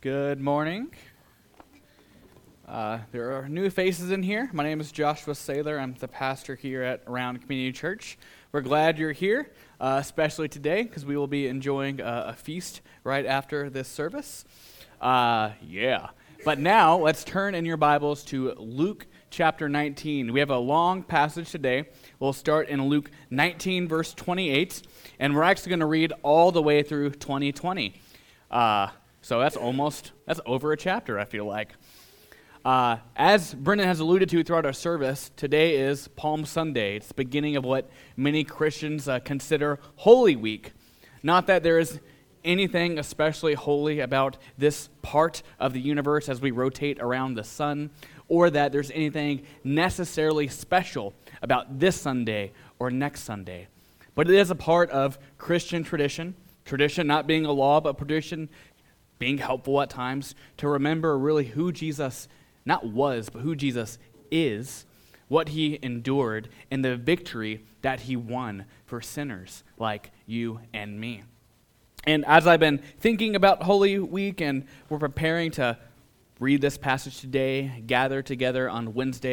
Good morning. There are new faces in here. My name is Joshua Saylor. I'm the pastor here at Around Community Church. We're glad you're here, especially today, because we will be enjoying a feast right after this service. But now, let's turn in your Bibles to Luke chapter 19. We have a long passage today. We'll start in Luke 19, verse 28, and we're actually going to read all the way through 2020. So that's over a chapter, I feel like. As Brendan has alluded to throughout our service, today is Palm Sunday. It's the beginning of what many Christians consider Holy Week. Not that there is anything especially holy about this part of the universe as we rotate around the sun, or that there's anything necessarily special about this Sunday or next Sunday. But it is a part of Christian tradition not being a law, but tradition being helpful at times to remember really who Jesus not was, but who Jesus is, what he endured, and the victory that he won for sinners like you and me. And as I've been thinking about Holy Week and we're preparing to read this passage today, gather together on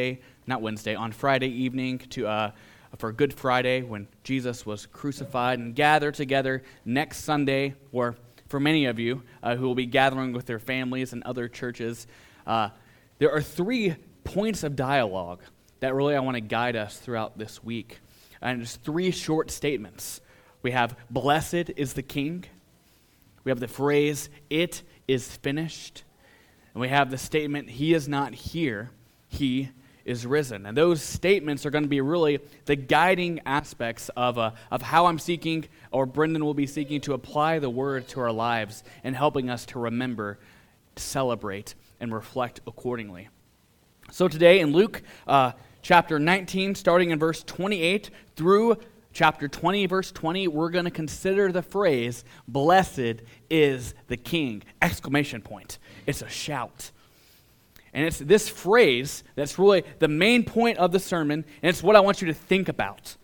on Friday evening for Good Friday when Jesus was crucified, and gather together next Sunday, or for many of you who will be gathering with their families and other churches, there are 3 points of dialogue that really I want to guide us throughout this week. And just 3 short statements. We have, blessed is the King. We have the phrase, it is finished. And we have the statement, he is not here, he is risen. And those statements are going to be really the guiding aspects of how I'm seeking, or Brendan will be seeking, to apply the word to our lives and helping us to remember, celebrate, and reflect accordingly. So today in Luke chapter 19, starting in verse 28 through chapter 20, verse 20, we're going to consider the phrase, blessed is the King, exclamation point. It's a shout. And it's this phrase that's really the main point of the sermon, and it's what I want you to think about.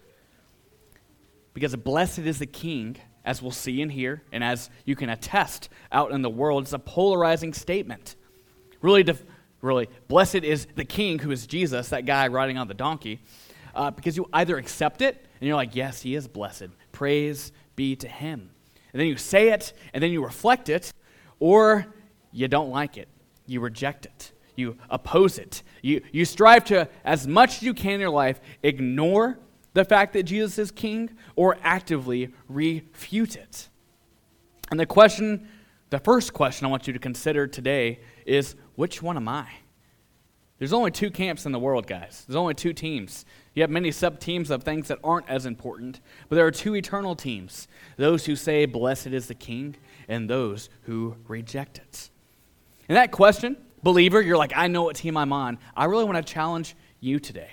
Because blessed is the King, as we'll see and hear, and as you can attest out in the world, it's a polarizing statement. Really, blessed is the King, who is Jesus, that guy riding on the donkey, because you either accept it, and you're like, yes, he is blessed. Praise be to him. And then you say it, and then you reflect it, or you don't like it. You reject it. You oppose it. You strive to, as much as you can in your life, ignore the fact that Jesus is King, or actively refute it. And the first question I want you to consider today is, which one am I? There's only 2 camps in the world, guys. There's only 2 teams. You have many sub-teams of things that aren't as important, but there are 2 eternal teams, those who say, blessed is the King, and those who reject it. And that question, believer, you're like, I know what team I'm on. I really want to challenge you today.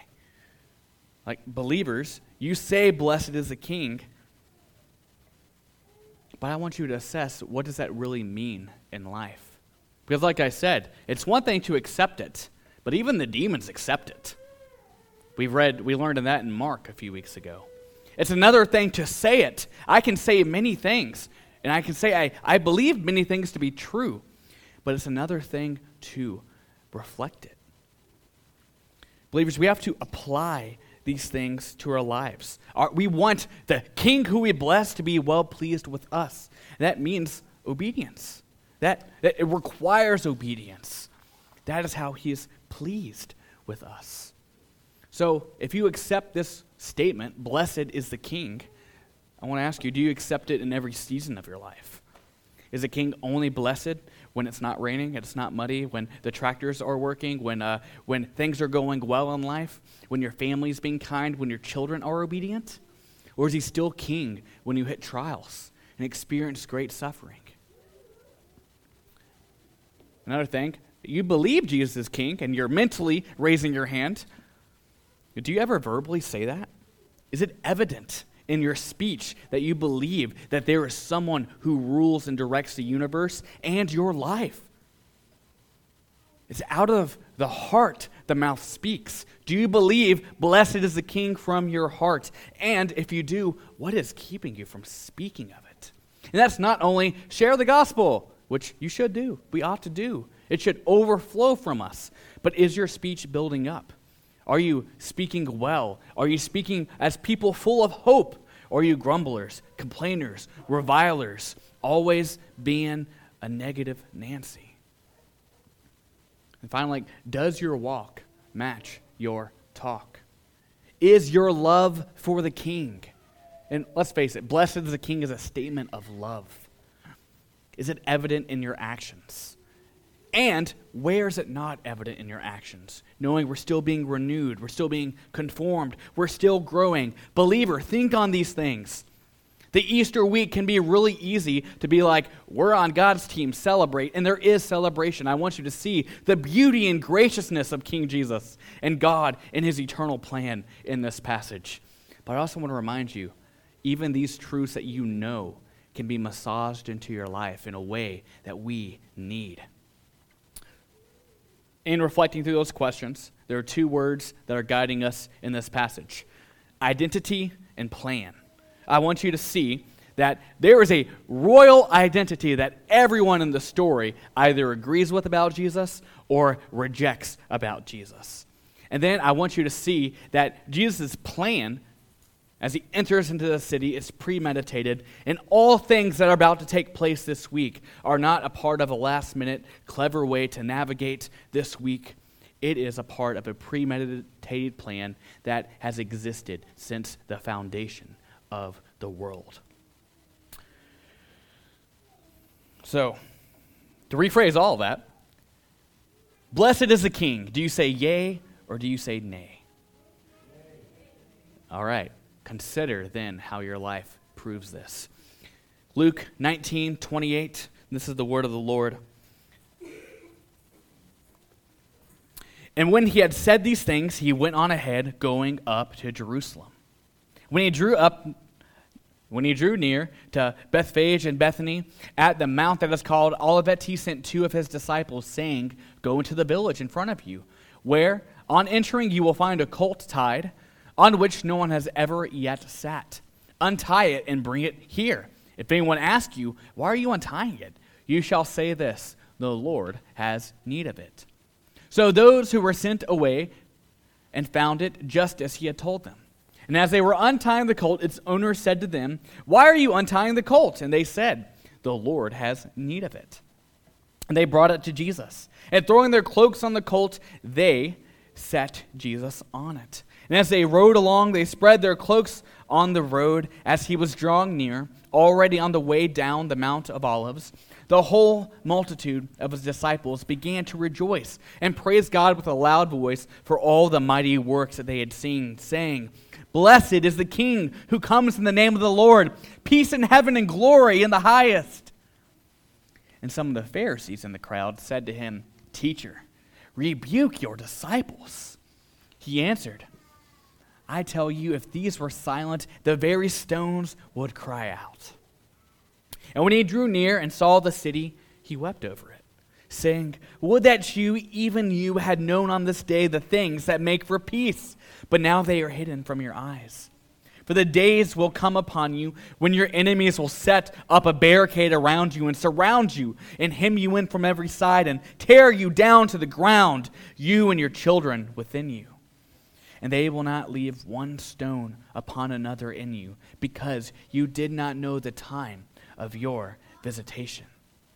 Like believers, you say blessed is the King, but I want you to assess, what does that really mean in life? Because like I said, it's one thing to accept it, but even the demons accept it. We learned that in Mark a few weeks ago. It's another thing to say it. I can say many things, and I can say I believe many things to be true, but it's another thing to reflect it. Believers, we have to apply these things to our lives. We want the King who we bless to be well pleased with us. That means obedience. That it requires obedience. That is how he is pleased with us. So if you accept this statement, blessed is the King, I want to ask you, do you accept it in every season of your life? Is the King only blessed when it's not raining, it's not muddy, when the tractors are working, when things are going well in life, when your family's being kind, when your children are obedient? Or is he still King when you hit trials and experience great suffering? Another thing, you believe Jesus is King and you're mentally raising your hand. Do you ever verbally say that? Is it evident in your speech that you believe that there is someone who rules and directs the universe and your life? It's out of the heart the mouth speaks. Do you believe blessed is the King from your heart? And if you do, what is keeping you from speaking of it? And that's not only share the gospel. which you should do. We ought to do. It should overflow from us. But is your speech building up? Are you speaking well? Are you speaking as people full of hope? Or are you grumblers, complainers, revilers, always being a negative Nancy? And finally, does your walk match your talk? Is your love for the king? And let's face it, blessed is the king is a statement of love. Is it evident in your actions? And where is it not evident in your actions? Knowing we're still being renewed, we're still being conformed, we're still growing. Believer, think on these things. The Easter week can be really easy to be like, we're on God's team, celebrate. And there is celebration. I want you to see the beauty and graciousness of King Jesus and God and his eternal plan in this passage. But I also want to remind you, even these truths that you know can be massaged into your life in a way that we need. In reflecting through those questions, there are two words that are guiding us in this passage: identity and plan. I want you to see that there is a royal identity that everyone in the story either agrees with about Jesus or rejects about Jesus. And then I want you to see that Jesus' plan as he enters into the city is premeditated, and all things that are about to take place this week are not a part of a last-minute, clever way to navigate this week. It is a part of a premeditated plan that has existed since the foundation of the world. So, to rephrase all of that, blessed is the king. Do you say yea or do you say nay? All right. Consider then how your life proves this. Luke 19:28. This is the word of the Lord. And when he had said these things, he went on ahead, going up to Jerusalem. When he drew near to Bethphage and Bethany, at the mount that is called Olivet, he sent two of his disciples, saying, "Go into the village in front of you, where on entering you will find a colt tied, on which no one has ever yet sat. Untie it and bring it here. If anyone asks you, 'Why are you untying it?' you shall say this, 'The Lord has need of it.'" So those who were sent away and found it just as he had told them. And as they were untying the colt, its owner said to them, "Why are you untying the colt?" And they said, "The Lord has need of it." And they brought it to Jesus. And throwing their cloaks on the colt, they set Jesus on it. And as they rode along, they spread their cloaks on the road. As he was drawing near, already on the way down the Mount of Olives, the whole multitude of his disciples began to rejoice and praise God with a loud voice for all the mighty works that they had seen, saying, "Blessed is the King who comes in the name of the Lord, peace in heaven and glory in the highest." And some of the Pharisees in the crowd said to him, "Teacher, rebuke your disciples." He answered, "I tell you, if these were silent, the very stones would cry out." And when he drew near and saw the city, he wept over it, saying, "Would that you, even you, had known on this day the things that make for peace, but now they are hidden from your eyes. For the days will come upon you when your enemies will set up a barricade around you and surround you and hem you in from every side and tear you down to the ground, you and your children within you. And they will not leave one stone upon another in you, because you did not know the time of your visitation."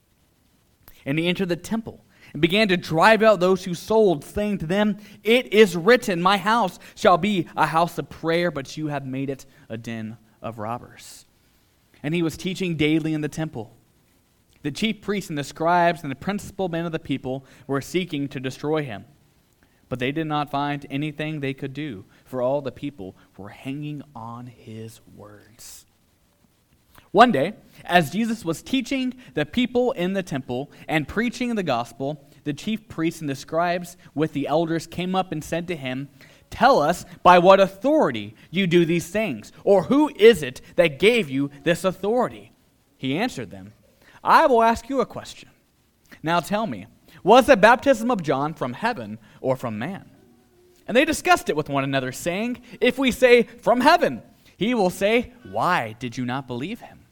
And he entered the temple and began to drive out those who sold, saying to them, "It is written, my house shall be a house of prayer, but you have made it a den of robbers." And he was teaching daily in the temple. The chief priests and the scribes and the principal men of the people were seeking to destroy him. But they did not find anything they could do, for all the people were hanging on his words. One day, as Jesus was teaching the people in the temple and preaching the gospel, the chief priests and the scribes with the elders came up and said to him, "Tell us by what authority you do these things, or who is it that gave you this authority?" He answered them, "I will ask you a question. Now tell me, was the baptism of John from heaven or from man?" And they discussed it with one another, saying, "If we say from heaven, he will say, 'Why did you not believe him?'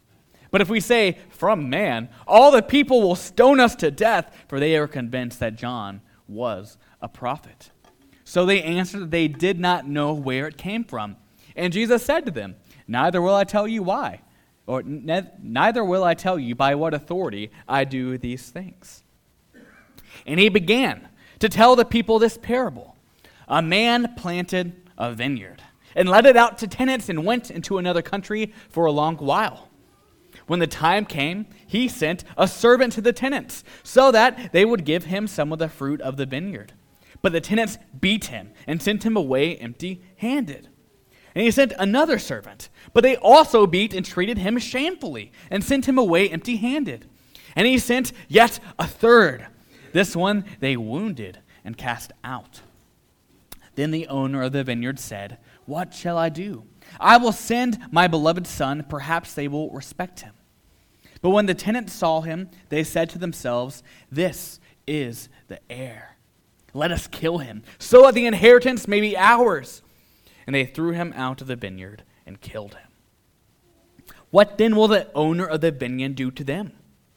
But if we say, from man, all the people will stone us to death, for they are convinced that John was a prophet. So they answered that they did not know where it came from. And Jesus said to them, neither will I tell you why, or neither will I tell you by what authority I do these things. And he began to tell the people this parable. A man planted a vineyard and let it out to tenants and went into another country for a long while. When the time came, he sent a servant to the tenants so that they would give him some of the fruit of the vineyard. But the tenants beat him and sent him away empty-handed. And he sent another servant, but they also beat and treated him shamefully and sent him away empty-handed. And he sent yet a third. This one they wounded and cast out. Then the owner of the vineyard said, what shall I do? I will send my beloved son, perhaps they will respect him. But when the tenants saw him, they said to themselves, this is the heir. Let us kill him, so that the inheritance may be ours. And they threw him out of the vineyard and killed him. What then will the owner of the vineyard do to them?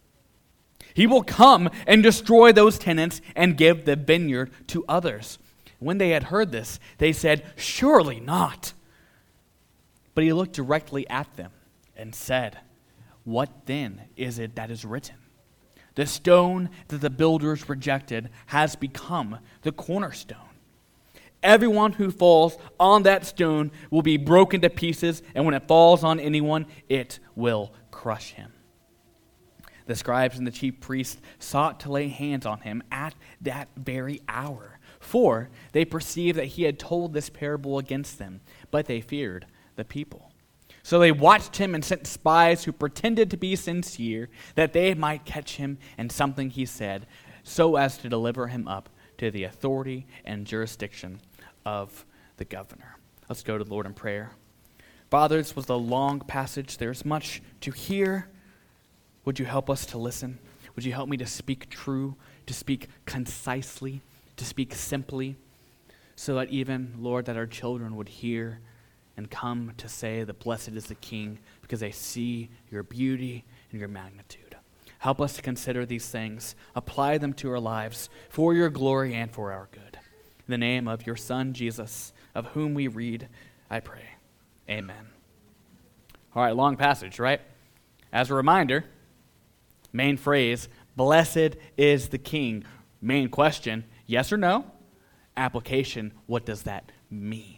He will come and destroy those tenants and give the vineyard to others. When they had heard this, they said, surely not. But he looked directly at them and said, what then is it that is written? The stone that the builders rejected has become the cornerstone. Everyone who falls on that stone will be broken to pieces, and when it falls on anyone, it will crush him. The scribes and the chief priests sought to lay hands on him at that very hour, for they perceived that he had told this parable against them, but they feared the people. So they watched him and sent spies who pretended to be sincere, that they might catch him in something he said, so as to deliver him up to the authority and jurisdiction of the governor. Let's go to the Lord in prayer. Father, this was a long passage. There's much to hear. Would you help us to listen? Would you help me to speak true, to speak concisely, to speak simply, so that even, Lord, that our children would hear and come to say that blessed is the King, because they see your beauty and your magnitude. Help us to consider these things, apply them to our lives for your glory and for our good. In the name of your Son, Jesus, of whom we read, I pray. Amen. All right, long passage, right? As a reminder, main phrase, blessed is the King. Main question, yes or no? Application, what does that mean?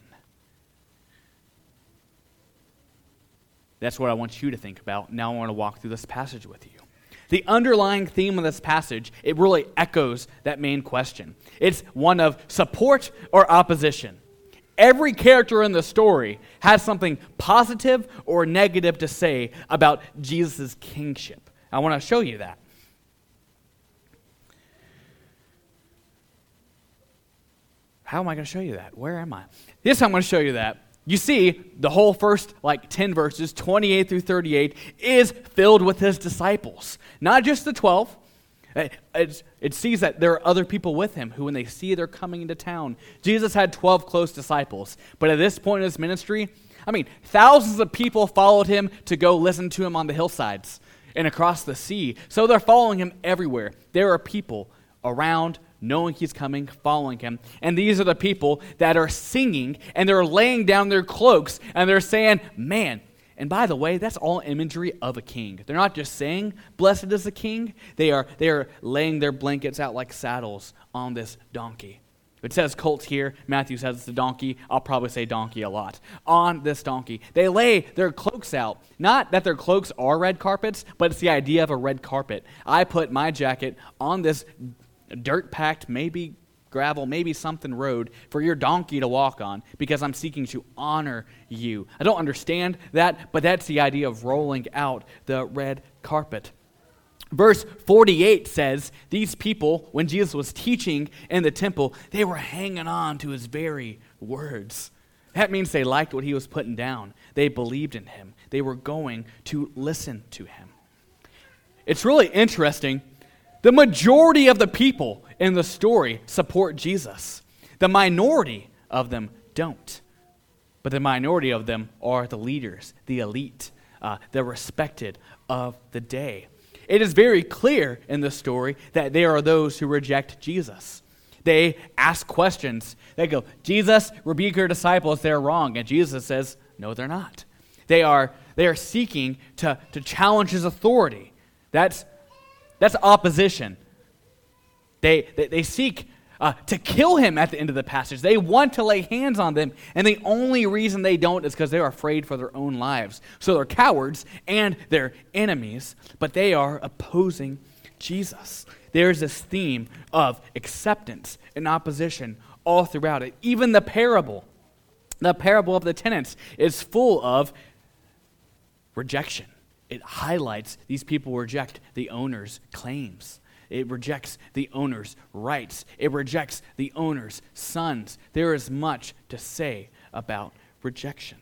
That's what I want you to think about. Now I want to walk through this passage with you. The underlying theme of this passage, it really echoes that main question. It's one of support or opposition. Every character in the story has something positive or negative to say about Jesus' kingship. I want to show you that. How am I going to show you that? Where am I? This I'm going to show you that. You see, the whole first 10 verses, 28 through 38, is filled with his disciples. Not just the 12. It sees that there are other people with him who, when they see they're coming into town, Jesus had 12 close disciples. But at this point in his ministry, thousands of people followed him to go listen to him on the hillsides and across the sea. So they're following him everywhere. There are people around, knowing he's coming, following him. And these are the people that are singing, and they're laying down their cloaks, and they're saying, man. And by the way, that's all imagery of a king. They're not just saying, blessed is the king. They are laying their blankets out like saddles on this donkey. It says colt here. Matthew says it's a donkey. I'll probably say donkey a lot. On this donkey. They lay their cloaks out. Not that their cloaks are red carpets, but it's the idea of a red carpet. I put my jacket on this dirt-packed, maybe gravel, maybe something road for your donkey to walk on because I'm seeking to honor you. I don't understand that, but that's the idea of rolling out the red carpet. Verse 48 says, these people, when Jesus was teaching in the temple, they were hanging on to his very words. That means they liked what he was putting down. They believed in him. They were going to listen to him. It's really interesting. The majority of the people in the story support Jesus. The minority of them don't. But the minority of them are the leaders, the elite, the respected of the day. It is very clear in the story that there are those who reject Jesus. They ask questions. They go, Jesus, rebuke your disciples, they're wrong. And Jesus says, no, they're not. They are seeking to challenge his authority. That's opposition. They seek to kill him at the end of the passage. They want to lay hands on them, and the only reason they don't is because they're afraid for their own lives. So they're cowards and they're enemies, but they are opposing Jesus. There's this theme of acceptance and opposition all throughout it. Even the parable of the tenants is full of rejection. It highlights these people reject the owner's claims. It rejects the owner's rights. It rejects the owner's sons. There is much to say about rejection.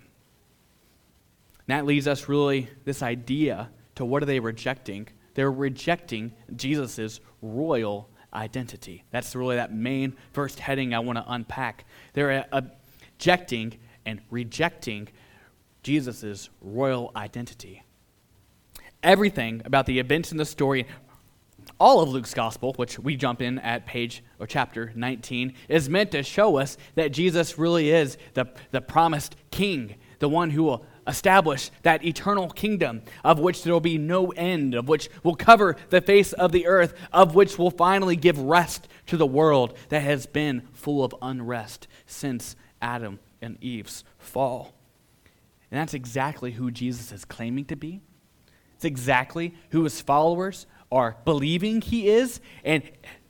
And that leads us really this idea to what are they rejecting? They're rejecting Jesus' royal identity. That's really that main first heading I want to unpack. They're objecting and rejecting Jesus' royal identity. Everything about the events in the story, all of Luke's gospel, which we jump in at page or chapter 19, is meant to show us that Jesus really is the promised king, the one who will establish that eternal kingdom of which there will be no end, of which will cover the face of the earth, of which will finally give rest to the world that has been full of unrest since Adam and Eve's fall. And that's exactly who Jesus is claiming to be. It's exactly who his followers are believing he is. And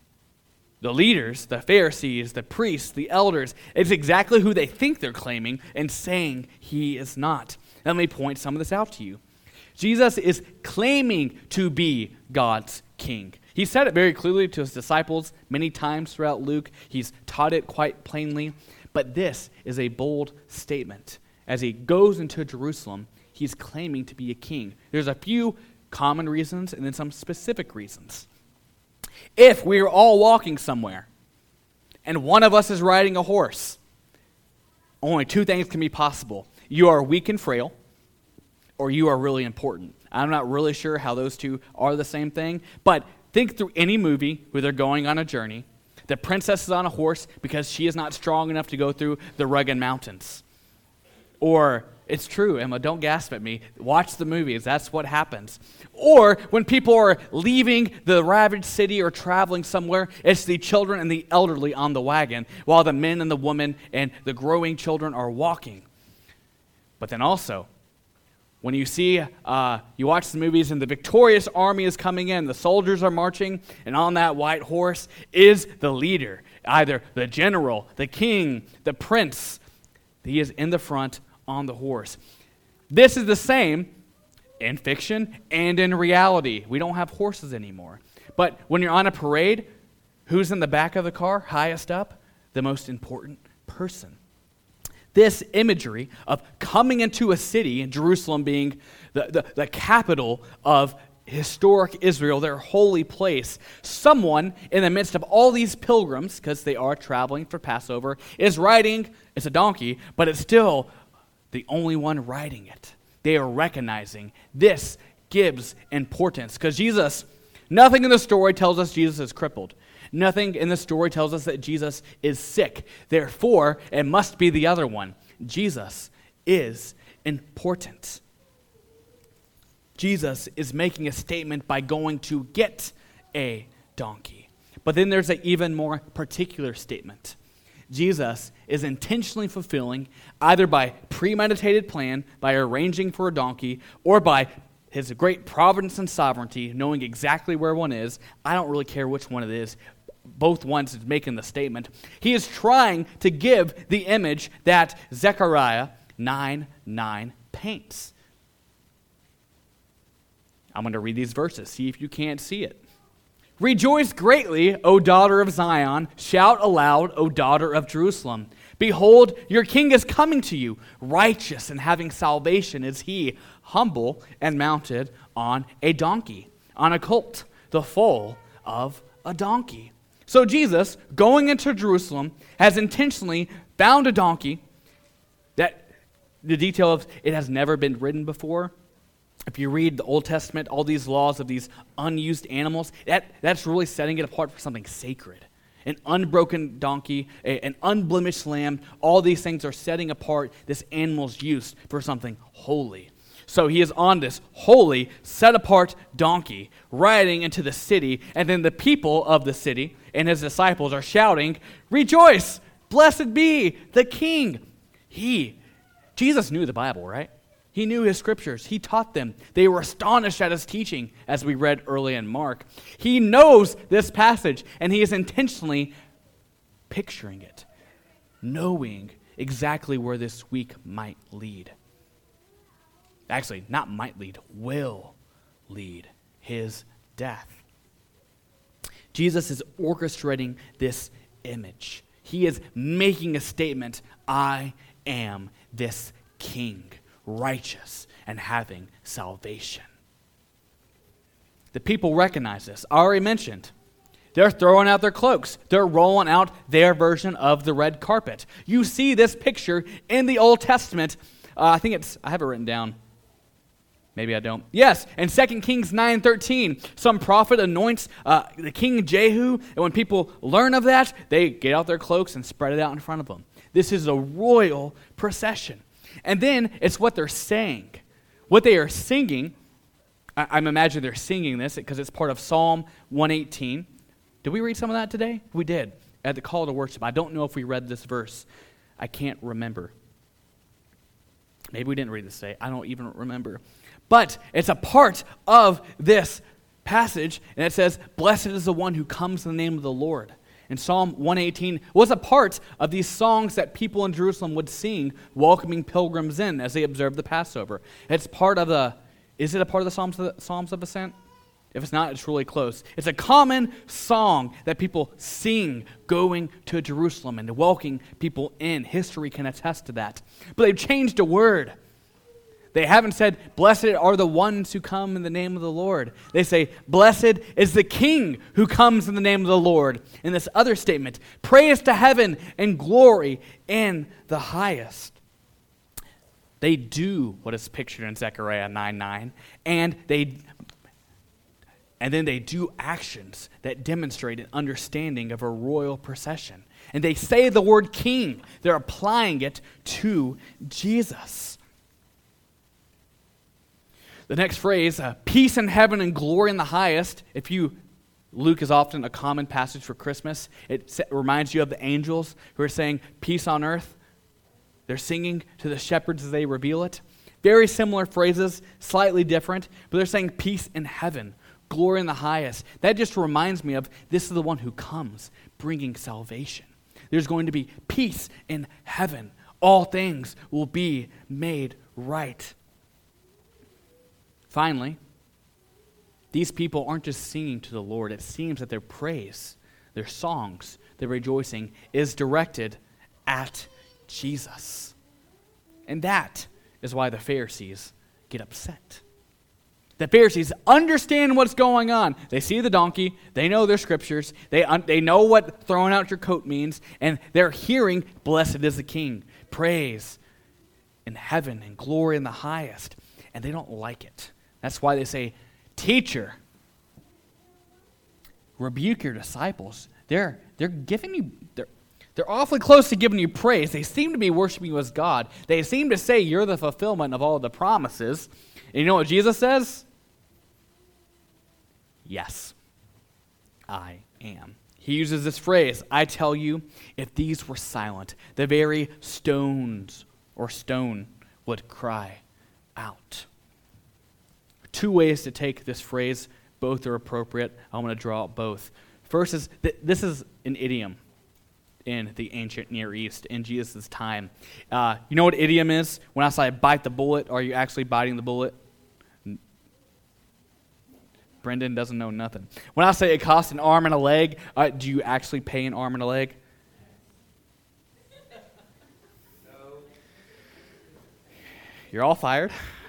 the leaders, the Pharisees, the priests, the elders, it's exactly who they think they're claiming and saying he is not. Let me point some of this out to you. Jesus is claiming to be God's king. He said it very clearly to his disciples many times throughout Luke. He's taught it quite plainly. But this is a bold statement. As he goes into Jerusalem, he's claiming to be a king. There's a few common reasons and then some specific reasons. If we are all walking somewhere and one of us is riding a horse, only two things can be possible. You are weak and frail, or you are really important. I'm not really sure how those two are the same thing, but think through any movie where they're going on a journey. The princess is on a horse because she is not strong enough to go through the rugged mountains. Or, it's true, Emma, don't gasp at me. Watch the movies, that's what happens. Or, when people are leaving the ravaged city or traveling somewhere, it's the children and the elderly on the wagon, while the men and the women and the growing children are walking. But then also, when you see, you watch the movies and the victorious army is coming in, the soldiers are marching, and on that white horse is the leader, either the general, the king, the prince. He is in the front on the horse. This is the same in fiction and in reality. We don't have horses anymore. But when you're on a parade, who's in the back of the car, highest up? The most important person. This imagery of coming into a city, and Jerusalem being the capital of historic Israel, their holy place, someone in the midst of all these pilgrims, because they are traveling for Passover, is riding, it's a donkey, but it's still the only one riding it. They are recognizing this gives importance, because Jesus, nothing in the story tells us Jesus is crippled. Nothing in the story tells us that Jesus is sick. Therefore, it must be the other one. Jesus is important. Jesus is making a statement by going to get a donkey. But then there's an even more particular statement. Jesus is intentionally fulfilling, either by premeditated plan, by arranging for a donkey, or by his great providence and sovereignty, knowing exactly where one is. I don't really care which one it is. Both ones is making the statement. He is trying to give the image that Zechariah 9:9 paints. I'm going to read these verses, see if you can't see it. Rejoice greatly, O daughter of Zion. Shout aloud, O daughter of Jerusalem. Behold, your king is coming to you. Righteous and having salvation is he, humble and mounted on a donkey, on a colt, the foal of a donkey. So Jesus, going into Jerusalem, has intentionally found a donkey that the detail of it has never been ridden before. if you read the Old Testament, all these laws of these unused animals, that's really setting it apart for something sacred. An unbroken donkey, an unblemished lamb, all these things are setting apart this animal's use for something holy. So he is on this holy, set-apart donkey, riding into the city, and then the people of the city and his disciples are shouting, "Rejoice! Blessed be the King!" Jesus knew the Bible, right? He knew his scriptures. He taught them. They were astonished at his teaching, as we read early in Mark. He knows this passage, and he is intentionally picturing it, knowing exactly where this week might lead. Actually, not might lead, will lead, his death. Jesus is orchestrating this image. He is making a statement, I am this King, righteous and having salvation. The people recognize this. I already mentioned. They're throwing out their cloaks. They're rolling out their version of the red carpet. You see this picture in the Old Testament. I have it written down. Maybe I don't. Yes, in 2 Kings 9:13, some prophet anoints the king Jehu, and when people learn of that, they get out their cloaks and spread it out in front of them. This is a royal procession. And then it's what they're saying. What they are singing, I'm imagining they're singing this because it's part of Psalm 118. Did we read some of that today? We did, at the call to worship. I don't know if we read this verse. I can't remember. Maybe we didn't read this today. I don't even remember. But it's a part of this passage, and it says, "Blessed is the one who comes in the name of the Lord." And Psalm 118 was a part of these songs that people in Jerusalem would sing, welcoming pilgrims in as they observed the Passover. It's part of is it a part of the Psalms of Ascent? If it's not, it's really close. It's a common song that people sing going to Jerusalem and welcoming people in. History can attest to that. But they've changed a word. They haven't said, "Blessed are the ones who come in the name of the Lord." They say, "Blessed is the King who comes in the name of the Lord." In this other statement, praise to heaven and glory in the highest. They do what is pictured in Zechariah 9:9, and then they do actions that demonstrate an understanding of a royal procession. And they say the word king. They're applying it to Jesus. The next phrase, peace in heaven and glory in the highest. Luke is often a common passage for Christmas. It reminds you of the angels who are saying peace on earth. They're singing to the shepherds as they reveal it. Very similar phrases, slightly different, but they're saying peace in heaven, glory in the highest. That just reminds me of this is the one who comes bringing salvation. There's going to be peace in heaven. All things will be made right. Finally, these people aren't just singing to the Lord. It seems that their praise, their songs, their rejoicing is directed at Jesus. And that is why the Pharisees get upset. The Pharisees understand what's going on. They see the donkey. They know their scriptures. They know what throwing out your coat means. And they're hearing, "Blessed is the King." Praise in heaven and glory in the highest. And they don't like it. That's why they say, "Teacher, rebuke your disciples." They're giving you, they're awfully close to giving you praise. They seem to be worshiping you as God. They seem to say you're the fulfillment of all the promises. And you know what Jesus says? Yes, I am. He uses this phrase, "I tell you, if these were silent, the very stone would cry out." Two ways to take this phrase. Both are appropriate. I'm going to draw out both. First is, this is an idiom in the ancient Near East in Jesus' time. You know what idiom is? When I say bite the bullet, are you actually biting the bullet? Brendan doesn't know nothing. When I say it costs an arm and a leg, do you actually pay an arm and a leg? No. You're all fired.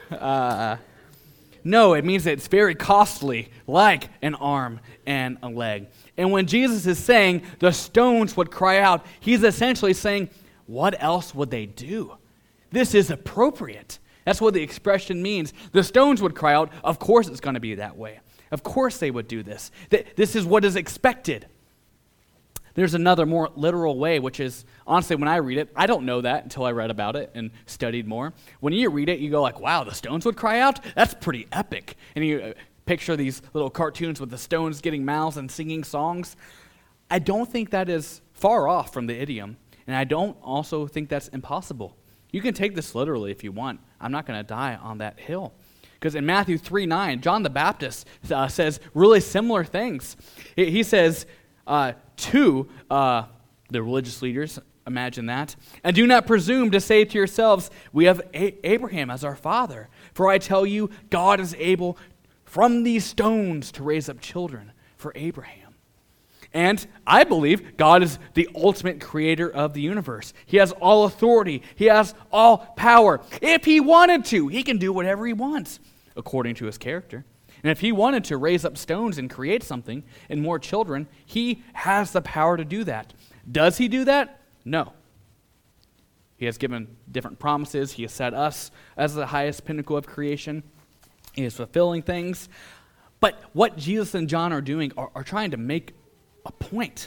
No, it means that it's very costly, like an arm and a leg. And when Jesus is saying the stones would cry out, he's essentially saying, what else would they do? This is appropriate. That's what the expression means. The stones would cry out. Of course it's going to be that way. Of course they would do this. This is what is expected. There's another more literal way, which is, honestly, when I read it, I don't know that until I read about it and studied more. When you read it, you go like, wow, the stones would cry out? That's pretty epic. And you picture these little cartoons with the stones getting mouths and singing songs. I don't think that is far off from the idiom, and I don't also think that's impossible. You can take this literally if you want. I'm not going to die on that hill. Because in Matthew 3:9, John the Baptist says really similar things. He says to the religious leaders, imagine that, and do not presume to say to yourselves, we have Abraham as our father. For I tell you, God is able from these stones to raise up children for Abraham. And I believe God is the ultimate creator of the universe. He has all authority. He has all power. If he wanted to, he can do whatever he wants, according to his character. And if he wanted to raise up stones and create something and more children, he has the power to do that. Does he do that? No. He has given different promises. He has set us as the highest pinnacle of creation. He is fulfilling things. But what Jesus and John are doing are trying to make a point.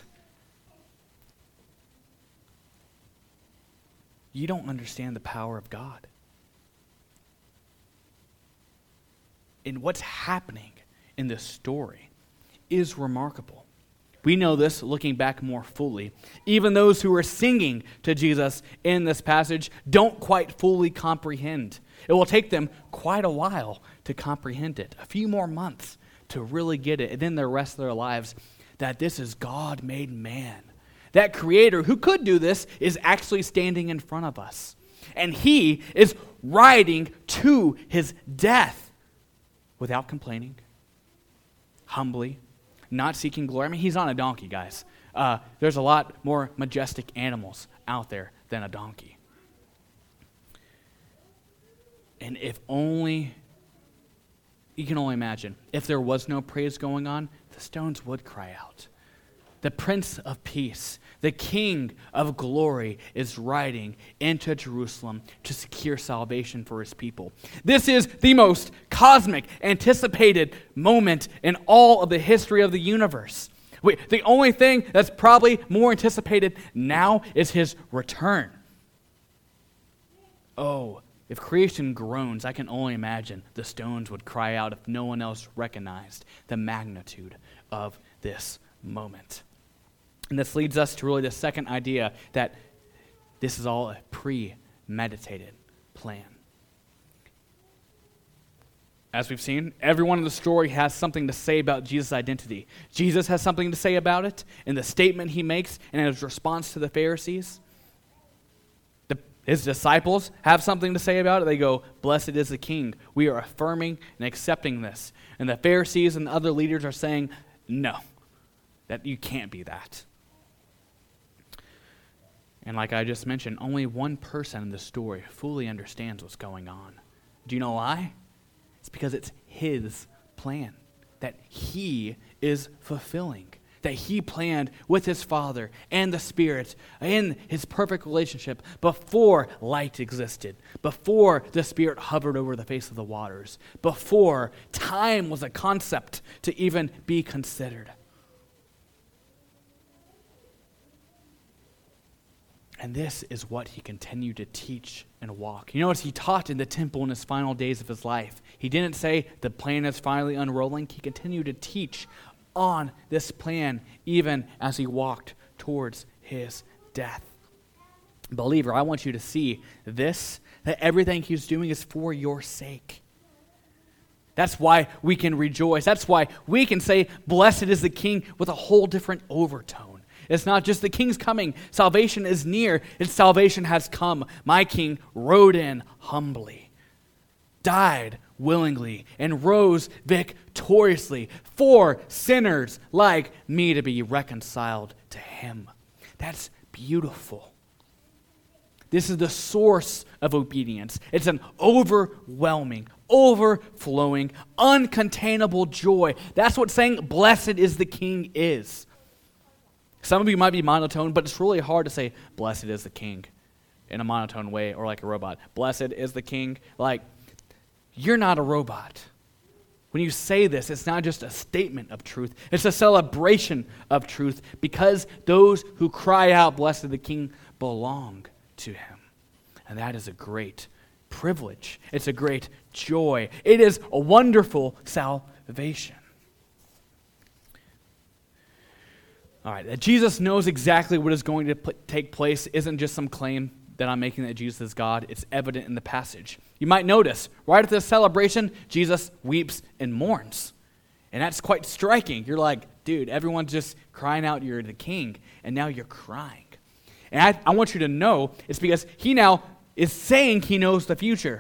You don't understand the power of God. And what's happening in this story is remarkable. We know this looking back more fully. Even those who are singing to Jesus in this passage don't quite fully comprehend. It will take them quite a while to comprehend it, a few more months to really get it, and then the rest of their lives, that this is God made man. That creator who could do this is actually standing in front of us. And he is riding to his death without complaining, humbly, not seeking glory. I mean, he's on a donkey, guys. There's a lot more majestic animals out there than a donkey. And if only, you can only imagine, if there was no praise going on, the stones would cry out. The Prince of Peace, the King of Glory, is riding into Jerusalem to secure salvation for his people. This is the most cosmic, anticipated moment in all of the history of the universe. The only thing that's probably more anticipated now is his return. Oh, if creation groans, I can only imagine the stones would cry out if no one else recognized the magnitude of this moment. And this leads us to really the second idea, that this is all a premeditated plan. As we've seen, everyone in the story has something to say about Jesus' identity. Jesus has something to say about it in the statement he makes and in his response to the Pharisees. His disciples have something to say about it. They go, blessed is the King. We are affirming and accepting this. And the Pharisees and the other leaders are saying, no, that you can't be that. And like I just mentioned, only one person in the story fully understands what's going on. Do you know why? It's because it's his plan that he is fulfilling, that he planned with his Father and the Spirit in his perfect relationship before light existed, before the Spirit hovered over the face of the waters, before time was a concept to even be considered. And this is what he continued to teach and walk. You notice he taught in the temple in his final days of his life. He didn't say the plan is finally unrolling. He continued to teach on this plan even as he walked towards his death. Believer, I want you to see this, that everything he's doing is for your sake. That's why we can rejoice. That's why we can say, blessed is the King, with a whole different overtone. It's not just the King's coming. Salvation is near. Its salvation has come. My King rode in humbly, died willingly, and rose victoriously for sinners like me to be reconciled to him. That's beautiful. This is the source of obedience. It's an overwhelming, overflowing, uncontainable joy. That's what saying blessed is the King is. Some of you might be monotone, but it's really hard to say blessed is the King. in a monotone way or like a robot. Blessed is the king. Like, you're not a robot. When you say this, it's not just a statement of truth. It's a celebration of truth because those who cry out, blessed is the king, belong to him. And that is a great privilege. It's a great joy. It is a wonderful salvation. All right, that Jesus knows exactly what is going to take place isn't just some claim that I'm making that Jesus is God. It's evident in the passage. You might notice, right at this celebration, Jesus weeps and mourns. And that's quite striking. You're like, dude, everyone's just crying out, you're the king, and now you're crying. And I want you to know it's because he now is saying he knows the future.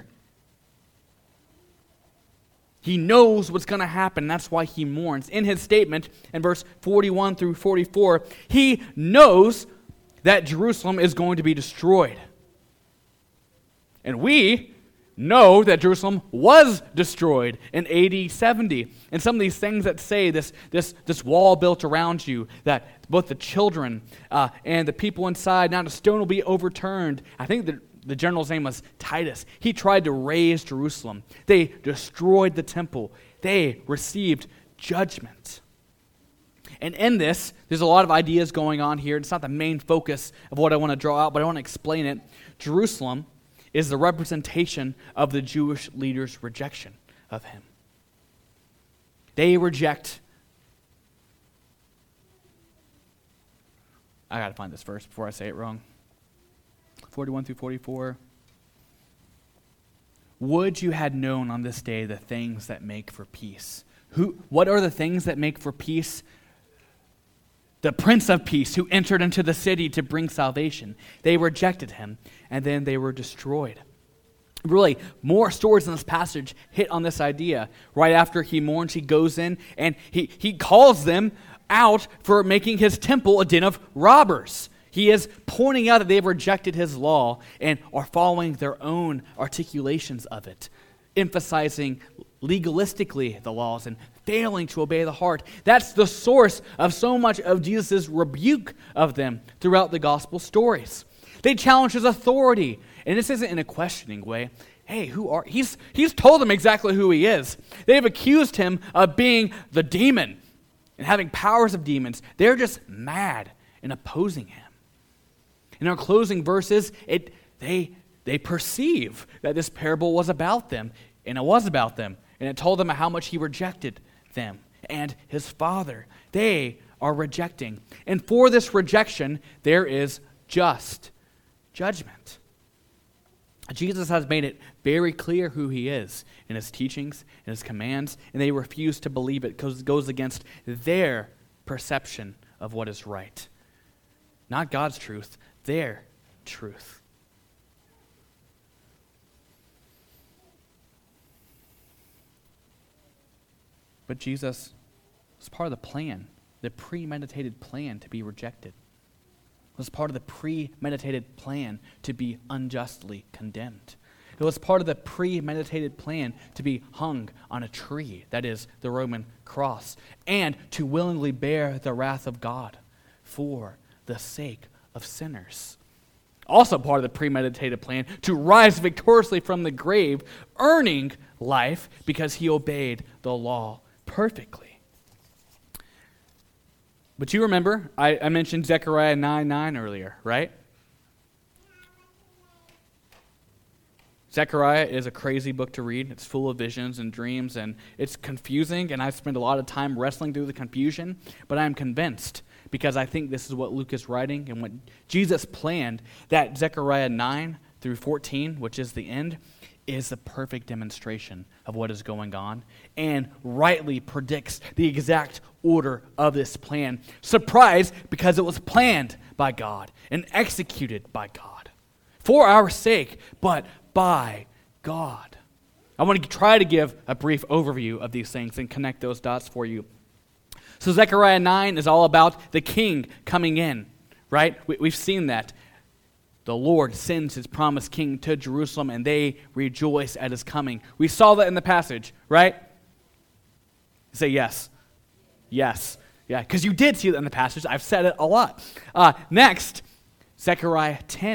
He knows what's going to happen. That's why he mourns. In his statement, in verse 41 through 44, he knows that Jerusalem is going to be destroyed. And we know that Jerusalem was destroyed in AD 70. And some of these things that say this wall built around you, that both the children and the people inside, not a stone will be overturned. I think that the general's name was Titus. He tried to raise Jerusalem. They destroyed the temple. They received judgment. And in this, there's a lot of ideas going on here. It's not the main focus of what I want to draw out, but I want to explain it. Jerusalem is the representation of the Jewish leaders' rejection of him. They reject. I got to find this verse before I say it wrong. 41 through 44. Would you had known on this day the things that make for peace. What are the things that make for peace? The Prince of Peace who entered into the city to bring salvation. They rejected him, and then they were destroyed. Really, more stories in this passage hit on this idea. Right after he mourns, he goes in, and he calls them out for making his temple a den of robbers. He is pointing out that they have rejected his law and are following their own articulations of it, emphasizing legalistically the laws and failing to obey the heart. That's the source of so much of Jesus' rebuke of them throughout the gospel stories. They challenge his authority, and this isn't in a questioning way. Hey, who are he's told them exactly who he is. They have accused him of being the demon and having powers of demons. They're just mad and opposing him. In our closing verses, they perceive that this parable was about them, and it was about them, and it told them how much he rejected them and his Father. They are rejecting. And for this rejection, there is just judgment. Jesus has made it very clear who he is in his teachings, in his commands, and they refuse to believe it because it goes against their perception of what is right. Not God's truth, their truth. But Jesus was part of the plan, the premeditated plan to be rejected. It was part of the premeditated plan to be unjustly condemned. It was part of the premeditated plan to be hung on a tree, that is, the Roman cross, and to willingly bear the wrath of God for the sake of sinners. Also part of the premeditated plan to rise victoriously from the grave, earning life because he obeyed the law perfectly. But you remember, I mentioned Zechariah 9:9 earlier, right? Zechariah is a crazy book to read. It's full of visions and dreams, and it's confusing, and I've spent a lot of time wrestling through the confusion, but I'm convinced, because I think this is what Luke is writing and what Jesus planned, that Zechariah 9 through 14, which is the end, is the perfect demonstration of what is going on and rightly predicts the exact order of this plan. Surprise, because it was planned by God and executed by God for our sake, but by God. I want to try to give a brief overview of these things and connect those dots for you. So Zechariah 9 is all about the king coming in, right? We've seen that. The Lord sends his promised king to Jerusalem, and they rejoice at his coming. We saw that in the passage, right? Say yes. Yes. Yeah, because you did see that in the passage. I've said it a lot. Next, Zechariah 10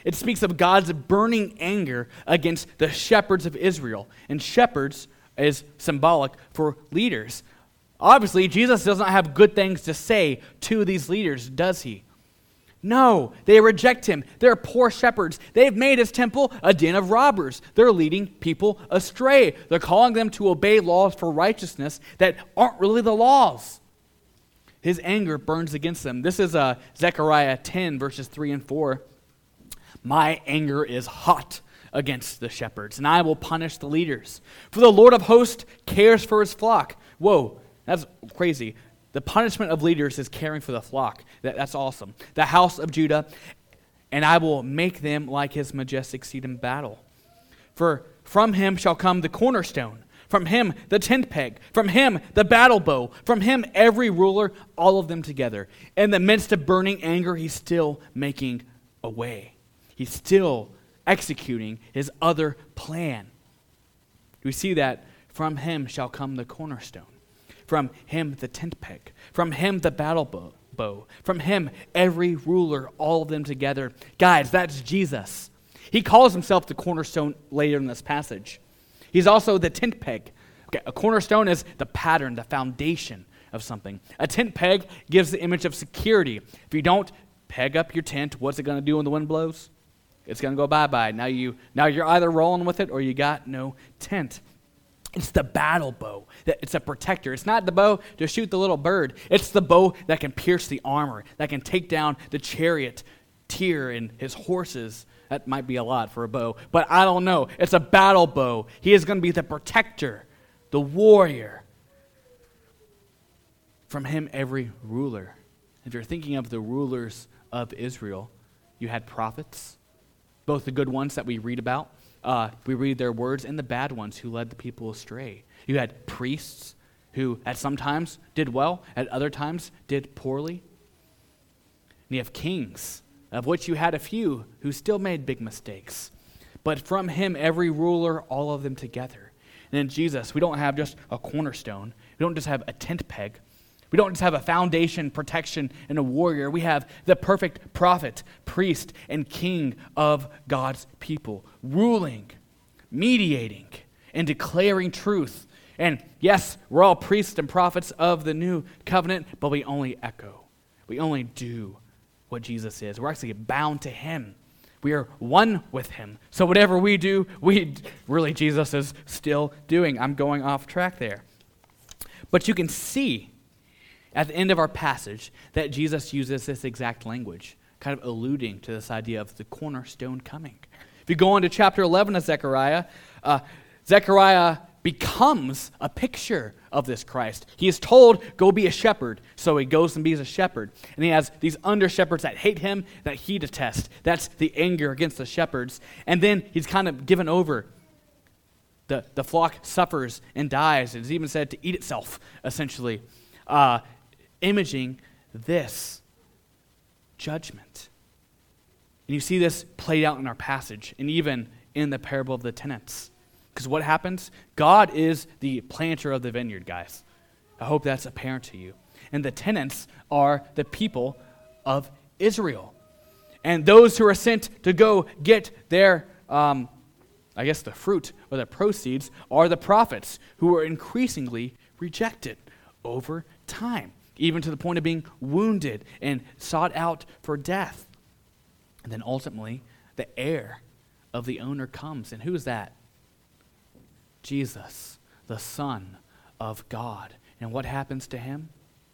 It speaks of God's burning anger against the shepherds of Israel. And shepherds is symbolic for leaders. Obviously, Jesus does not have good things to say to these leaders, does he? No, they reject him. They're poor shepherds. They've made his temple a den of robbers. They're leading people astray. They're calling them to obey laws for righteousness that aren't really the laws. His anger burns against them. This is Zechariah 10, verses 3 and 4. My anger is hot against the shepherds, and I will punish the leaders. For the Lord of hosts cares for his flock. Whoa, that's crazy. The punishment of leaders is caring for the flock. That's awesome. The house of Judah, and I will make them like his majestic seat in battle. For from him shall come the cornerstone, from him the tent peg, from him the battle bow, from him every ruler, all of them together. In the midst of burning anger, he's still making a way. He's still executing his other plan. We see that from him shall come the cornerstone. From him the tent peg, from him the battle bow, from him every ruler, all of them together. Guys, that's Jesus. He calls himself the cornerstone later in this passage. He's also the tent peg. Okay, a cornerstone is the pattern, the foundation of something. A tent peg gives the image of security. If you don't peg up your tent, what's it going to do when the wind blows? It's going to go bye-bye. Now you're either rolling with it or you got no tent. It's the battle bow. It's a protector. It's not the bow to shoot the little bird. It's the bow that can pierce the armor, that can take down the charioteer and his horses. That might be a lot for a bow, but I don't know. It's a battle bow. He is going to be the protector, the warrior. From him, every ruler. If you're thinking of the rulers of Israel, you had prophets, both the good ones that we read about. We read their words, and the bad ones who led the people astray. You had priests who at some times did well, at other times did poorly. And you have kings, of which you had a few who still made big mistakes. But from him, every ruler, all of them together. And in Jesus, we don't have just a cornerstone. We don't just have a tent peg. We don't just have a foundation, protection, and a warrior. We have the perfect prophet, priest, and king of God's people, ruling, mediating, and declaring truth. And yes, we're all priests and prophets of the new covenant, but we only echo. We only do what Jesus is. We're actually bound to him. We are one with him. So whatever we do, Jesus is still doing. I'm going off track there. But you can see at the end of our passage that Jesus uses this exact language, kind of alluding to this idea of the cornerstone coming. If you go into chapter 11 of Zechariah, Zechariah becomes a picture of this Christ. He is told, go be a shepherd. So he goes and be's a shepherd. And he has these under-shepherds that hate him, that he detests. That's the anger against the shepherds. And then he's kind of given over. The flock suffers and dies. It's even said to eat itself, essentially. Imaging this judgment. And you see this played out in our passage and even in the parable of the tenants. Because what happens? God is the planter of the vineyard, guys. I hope that's apparent to you. And the tenants are the people of Israel. And those who are sent to go get their, the fruit or the proceeds are the prophets who are increasingly rejected over time, even to the point of being wounded and sought out for death. And then ultimately, the heir of the owner comes. And who is that? Jesus, the Son of God. And what happens to him?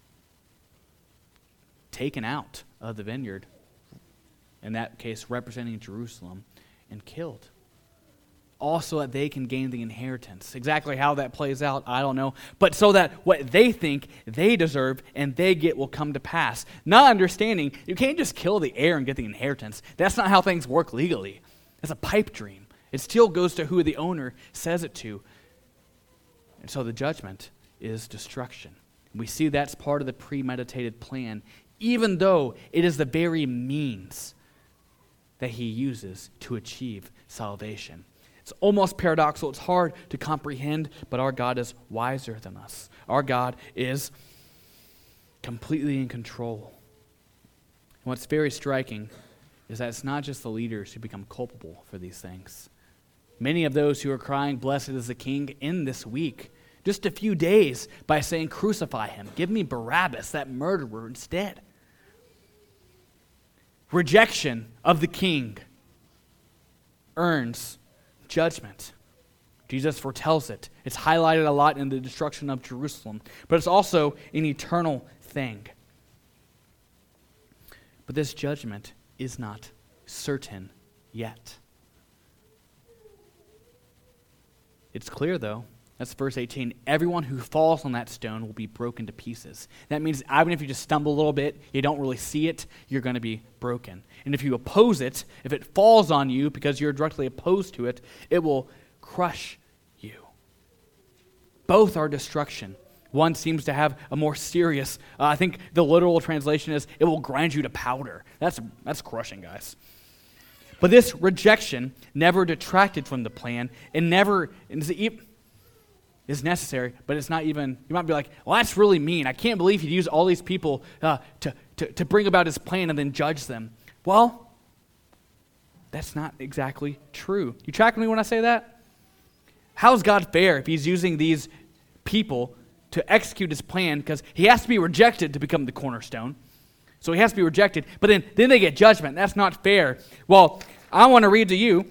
Taken out of the vineyard, in that case representing Jerusalem, and killed. Also that they can gain the inheritance. Exactly how that plays out, I don't know. But so that what they think they deserve and they get will come to pass. Not understanding, you can't just kill the heir and get the inheritance. That's not how things work legally. That's a pipe dream. It still goes to who the owner says it to. And so the judgment is destruction. We see that's part of the premeditated plan, even though it is the very means that he uses to achieve salvation. It's almost paradoxical. It's hard to comprehend, but our God is wiser than us. Our God is completely in control. And what's very striking is that it's not just the leaders who become culpable for these things. Many of those who are crying, "Blessed is the King," in this week, just a few days, by saying, "Crucify him. Give me Barabbas, that murderer, instead." Rejection of the King earns judgment. Jesus foretells it. It's highlighted a lot in the destruction of Jerusalem, but it's also an eternal thing. But this judgment is not certain yet. It's clear, though. That's verse 18. Everyone who falls on that stone will be broken to pieces. That means even if you just stumble a little bit, you don't really see it, you're going to be broken. And if you oppose it, if it falls on you because you're directly opposed to it, it will crush you. Both are destruction. One seems to have a more serious, I think the literal translation is, it will grind you to powder. That's crushing, guys. But this rejection never detracted from the plan. It never is necessary, but it's not even, you might be like, well, that's really mean. I can't believe he'd use all these people to bring about his plan and then judge them. Well, that's not exactly true. You track with me when I say that? How's God fair if he's using these people to execute his plan? Because he has to be rejected to become the cornerstone. So he has to be rejected, but then they get judgment. That's not fair. Well, I want to read to you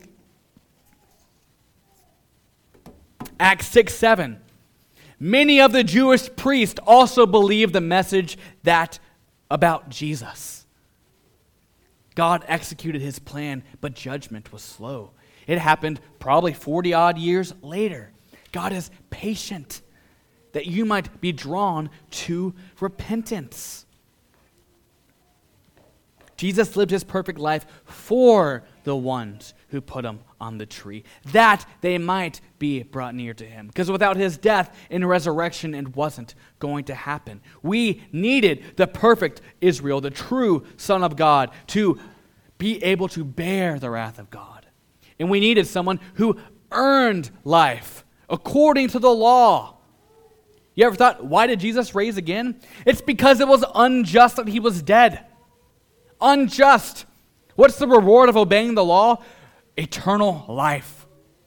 Acts 6:7. Many of the Jewish priests also believed the message about Jesus. God executed his plan, but judgment was slow. It happened probably 40-odd years later. God is patient that you might be drawn to repentance. Jesus lived his perfect life for the ones who put him on the tree, that they might be brought near to him. Because without his death and resurrection, it wasn't going to happen. We needed the perfect Israel, the true Son of God, to be able to bear the wrath of God. And we needed someone who earned life according to the law. You ever thought, why did Jesus rise again? It's because it was unjust that he was dead. Unjust. What's the reward of obeying the law? Eternal life.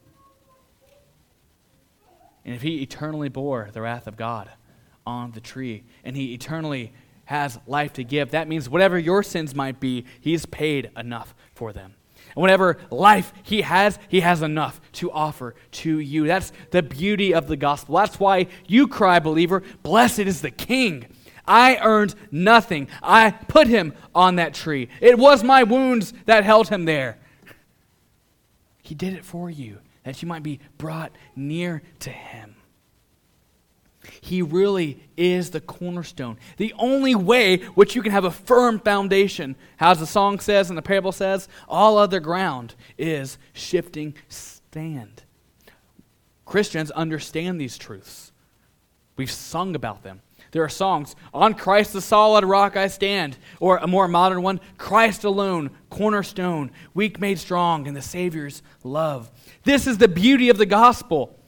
And if he eternally bore the wrath of God on the tree, and he eternally has life to give, that means whatever your sins might be, he's paid enough for them. And whatever life he has enough to offer to you. That's the beauty of the gospel. That's why you cry, believer, "Blessed is the King." I earned nothing. I put him on that tree. It was my wounds that held him there. He did it for you, that you might be brought near to him. He really is the cornerstone, the only way which you can have a firm foundation. As the song says and the parable says, all other ground is shifting sand. Christians understand these truths. We've sung about them. There are songs, "On Christ the solid rock I stand," or a more modern one, "Christ alone, cornerstone, weak made strong in the Savior's love." This is the beauty of the gospel.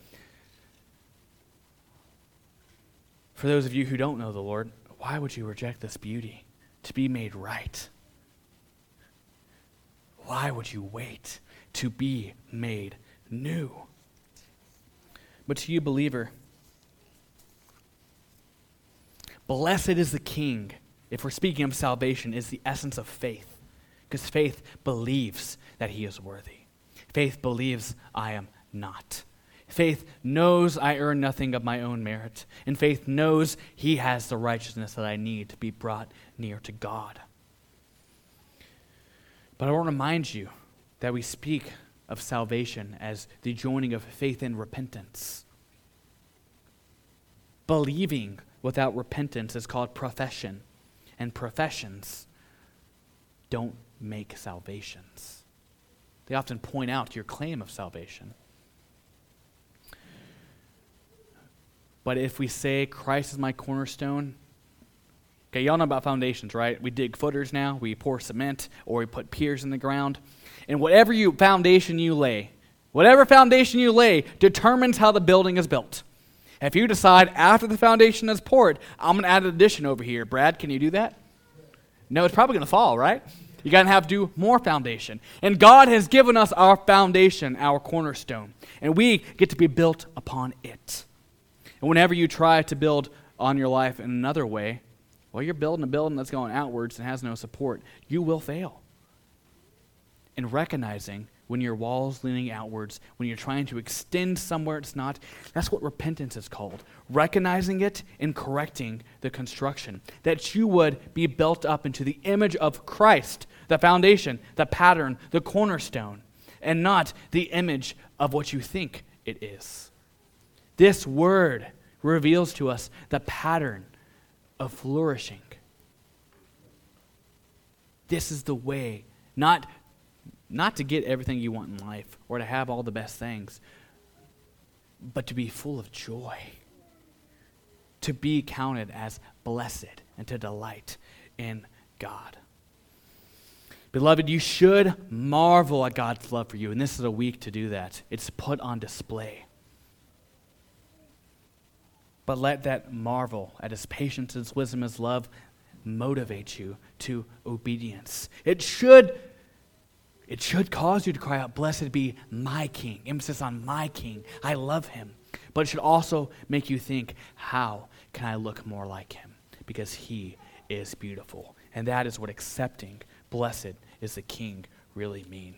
For those of you who don't know the Lord, why would you reject this beauty to be made right? Why would you wait to be made new? But to you, believer, blessed is the King, if we're speaking of salvation, is the essence of faith. Because faith believes that he is worthy. Faith believes I am not. Faith knows I earn nothing of my own merit. And faith knows he has the righteousness that I need to be brought near to God. But I want to remind you that we speak of salvation as the joining of faith and repentance. Believing without repentance is called profession, and professions don't make salvations. They often point out your claim of salvation. But if we say Christ is my cornerstone, okay, y'all know about foundations, right? We dig footers now, we pour cement, or we put piers in the ground. And whatever foundation you lay determines how the building is built. If you decide after the foundation is poured, I'm going to add an addition over here. Brad, can you do that? No, it's probably going to fall, right? You're going to have to do more foundation. And God has given us our foundation, our cornerstone. And we get to be built upon it. And whenever you try to build on your life in another way, well, you're building a building that's going outwards and has no support. You will fail. And recognizing when your wall's leaning outwards, when you're trying to extend somewhere it's not, that's what repentance is called. Recognizing it and correcting the construction. That you would be built up into the image of Christ, the foundation, the pattern, the cornerstone, and not the image of what you think it is. This word reveals to us the pattern of flourishing. This is the way, not to get everything you want in life or to have all the best things, but to be full of joy, to be counted as blessed and to delight in God. Beloved, you should marvel at God's love for you, and this is a week to do that. It's put on display. But let that marvel at his patience, his wisdom, his love motivate you to obedience. It should cause you to cry out, blessed be my King. Emphasis on my King. I love him. But it should also make you think, how can I look more like him? Because he is beautiful. And that is what accepting blessed is the King really means.